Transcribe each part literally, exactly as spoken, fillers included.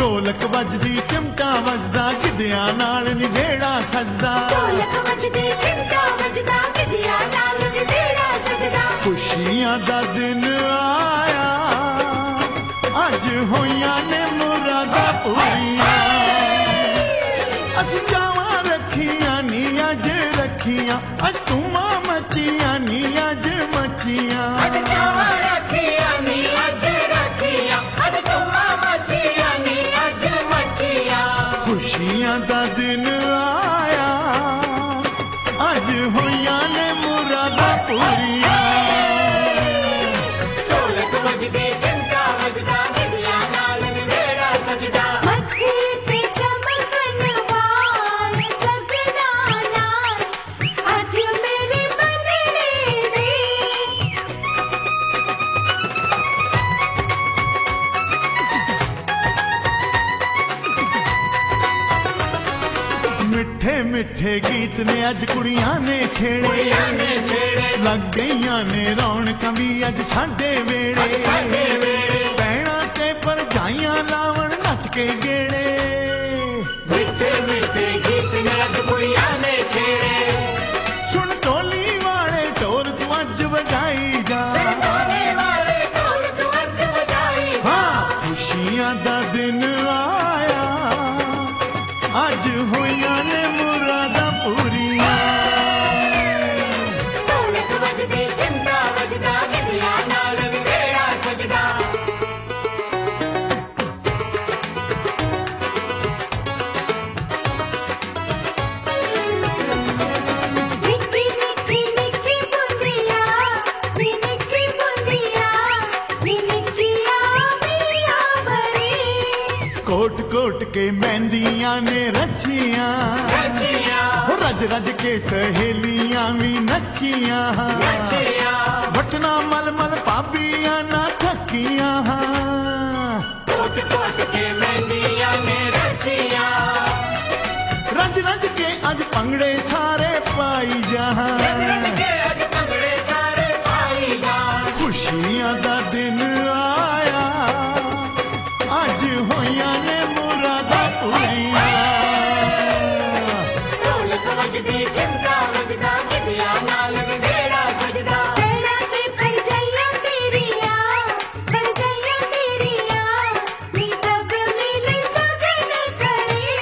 ਢੋਲਕ ਵੱਜਦੀ ਚਮਟਾ ਵੱਜਦਾ ਗਿੱਧਿਆਂ ਨਾਲ ਨਿਵੇੜਾ ਸਜਦਾ ਢੋਲਕ ਵੱਜਦੀ ਚਮਟਾ ਵੱਜਦਾ ਗਿੱਧਿਆਂ ਨਾਲ ਨਿਵੇੜਾ ਸਜਦਾ ਖੁਸ਼ੀਆਂ ਦਾ ਦਿਨ ਆਇਆ ਅੱਜ ਹੋਈਆਂ ਨੇ ਮੁਰਾਦਾਂ ਪੂਰੀਆਂ ਅਸੀਂ ਚਾਵਾਂ ਰੱਖੀਆਂ ਨੀ ਅੱਜ ਰੱਖੀਆਂ ਅੱਜ ਧੂਮਾਂ ਮੱਚੀਆਂ ਨੀ ਅੱਜ ਮੱਚੀਆਂ ਅੱਜ ਚਾਵਾਂ ਰੱਖੀਆਂ ਨੀ ਅੱਜ ਰੱਖੀਆਂ ਅੱਜ ਧੂਮਾਂ ਮੱਚੀਆਂ ਨੀ ਅੱਜ ਮੱਚੀਆਂ ਖੁਸ਼ੀਆਂ ਦਾ ਦਿਨ ਆਇਆ ਅੱਜ ਹੋਈਆਂ ਨੇ ਮੁਰਾਦਾਂ ਪੂਰੀਆਂ ਢੋਲਕ ਵੱਜਦੀ ਚਮਟਾ ਵੱਜਦਾ ਗਿੱਧਿਆਂ ਨਾਲ ਨਿਵੇੜਾ ਸਜਦਾ ਮੱਛੀ ਤੇ ਚਮਕਣ ਵਾਲ ਸਗਨਾ ਨਾਲ ਅੱਜ ਮੇਰੇ ਬੰਨਣੇ ਦੇ ਮਿੱਠੇ ਮਿੱਠੇ ਗੀਤ ਨੇ ਅੱਜ ਕੁੜੀਆਂ ਨੇ ਛੇੜੇ ਕੁੜੀਆਂ ਨੇ ਛੇੜੇ ਲੱਗ ਗਈਆਂ ਨੇ ਰੌਣਕਾਂ ਵੀ ਅੱਜ ਸਾਡੇ ਵੇੜੇ ਸਾਡੇ ਵੇੜੇ ਭੈਣਾਂ ਤੇ ਭਰਜਾਈਆਂ ਲਾਵਣ ਨੱਚ ਕੇ ਗੇੜੇ ਮਿੱਠੇ ਮਿੱਠੇ ਗੀਤ ਨੇ ਅੱਜ ਕੁੜੀਆਂ ਨੇ ਛੇੜੇ ਸੁਣ ਢੋਲੀ ਵਾਲੇ ਢੋਲ ਤੂੰ ਅੱਜ ਵਜਾਈ ਜਾ ਢੋਲੇ ਵਾਲੇ ਢੋਲ ਤੂੰ ਅੱਜ ਵਜਾਈ ਹਾਂ ਖੁਸ਼ੀਆਂ ਦਾ ਦਿਨ ਆਇਆ ਅੱਜ ਹੋਈਆਂ ਨੇ ਮੁਰਾਦਾਂ ਪੂਰੀਆਂ ਢੋਲਕ ਵੱਜਦੀ ਚਮਟਾ ਵੱਜਦਾ ਗਿੱਧਿਆਂ ਨਾਲ ਨਿਵੇੜਾ ਸਜਦਾ ਨਿੱਕੀ ਨਿੱਕੀ ਨਿੱਕੀ ਬੁੰਦੀਆਂ ਨੀ ਨਿੱਕੀ ਬੁੰਦੀਆਂ ਨੀ ਨਿੱਕੀਆਂ ਮੇਰੀਆਂ ਬੜੀ ਕੋਟ ਕੋਟ ਕੇ ਮਹਿੰਦੀਆਂ ਨੇ ਰੱਚੀਆਂ ਰੱਜੀਆਂ ਹੋ ਰੱਜ ਰੱਜ ਕੇ ਸਹੇਲੀਆਂ ਵੀ ਨੱਚੀਆਂ ਰੱਜੀਆਂ ਵਟਣਾ ਮਲ ਮਲ ਭਾਬੀਆਂ ਨਾ ਥੱਕੀਆਂ ਕੋਟ ਕੋਟ ਕੇ ਮਹਿੰਦੀਆਂ ਨੇ ਰੱਜੀਆਂ ਰੱਜ ਰੱਜ ਕੇ ਅੱਜ ਭੰਗੜੇ ਸਾਰੇ ਪਾਈ ਜਾ ਰੱਜ ਰੱਜ ਕੇ ਅੱਜ ਭੰਗੜੇ ਸਾਰੇ ਪਾਈ ਜਾਣ ਖੁਸ਼ੀਆਂ ਦਾ ਦਿਨ ਆਇਆ ਅੱਜ ਹੋਈਆਂ ਨੇ ਮੁਰਾਦਾਂ ਪੂਰੀਆਂ ਢੋਲਕ ਵੱਜਦੀ ਚਮਟਾ ਵੱਜਦਾ ਗਿੱਧਿਆਂ ਨਾਲ ਨਿਵੇੜਾ ਸਜਦਾ ਭੈਣਾਂ ਤੇ ਭਰਜਾਈਆਂ ਤੇਰੀਆਂ ਭਰਜਾਈਆਂ ਤੇਰੀਆਂ ਨੀ ਸਭ ਮਿਲ ਸਗਨ ਕਰੇ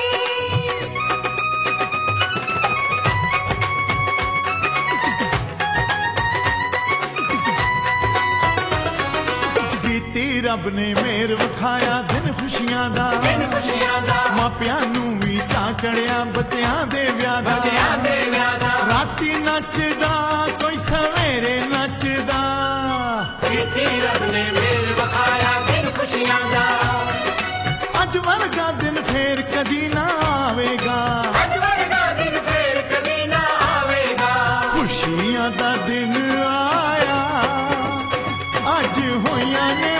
ਕੀਤੀ ਰੱਬ ਨੇ ਮੇਰ ਵਿਖਾਇਆ ਦਿਨ ਖੁਸ਼ੀਆਂ ਦਾ ਦਿਨ ਖੁਸ਼ੀਆਂ ਦਾ ਮਾਪਿਆਂ ਨੂੰ ਵੀ ਚਾਅ ਚੜਿਆ ਬੱਚਿਆਂ ਦੇ ਵਿਆਹ ਦਾ ਬੱਚਿਆਂ ਦੇ ਵਿਆਹ ਦਾ ਰਾਤੀ ਨੱਚਦਾ ਕੋਈ ਸਵੇਰੇ ਨੱਚਦਾ ਕੀਤੀ ਰੱਬ ਨੇ ਮੇਰ ਵਿਖਾਇਆ ਦਿਨ ਖੁਸ਼ੀਆਂ ਦਾ ਅੱਜ ਵਰਗਾ ਦਿਨ ਫੇਰ ਕਦੀ ਨਾ ਆਵੇਗਾ ਅੱਜ ਵਰਗਾ ਦਿਨ ਫੇਰ ਕਦੀ ਨਾ ਆਵੇਗਾ ਖੁਸ਼ੀਆਂ ਦਾ ਦਿਨ ਆਇਆ ਅੱਜ ਹੋਈਆਂ ਨੇ